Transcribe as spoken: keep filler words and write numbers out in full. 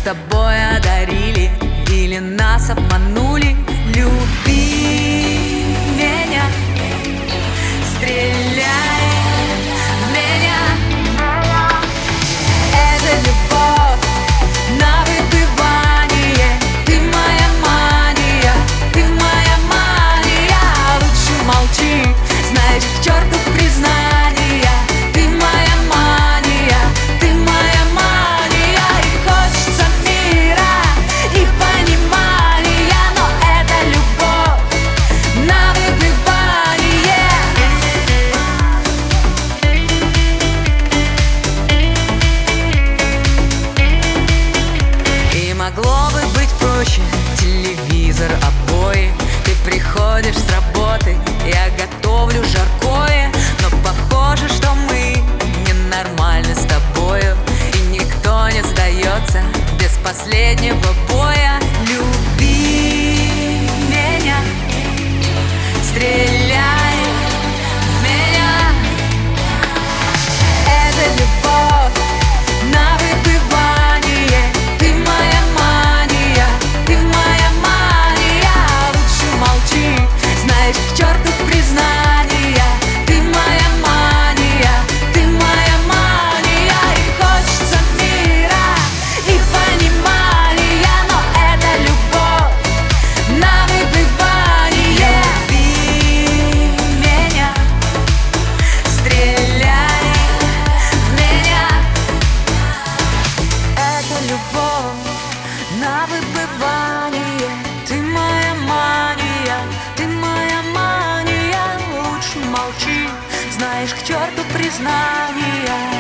тобой одарили или нас обманули. Люби меня, стреляй в меня. Это любовь на выбывание. Ты моя мания, ты моя мания. Лучше молчи, знаешь, к черту признания. Ты моя мания, ты моя мания. И хочется мира и понимания, но это любовь на выбывание. И могло бы быть проще: телевизор, обои. Ты приходишь с работы, я готовлю жаркое. Но похоже, что мы ненормальны с тобою, и никто не сдается без последнего боя. Люби меня, стреляй в меня. Это любовь на выбывание. Ты моя мания, ты моя мания. Лучше молчи, знаешь, к черту признания. Ты моя мания, ты моя мания. И хочется мира и понимания, но это любовь на выбывание. Люби меня, стреляй в меня. Это любовь на выбывание. Ты моя мания, ты моя мания. Лучше молчи, знаешь, к черту признания.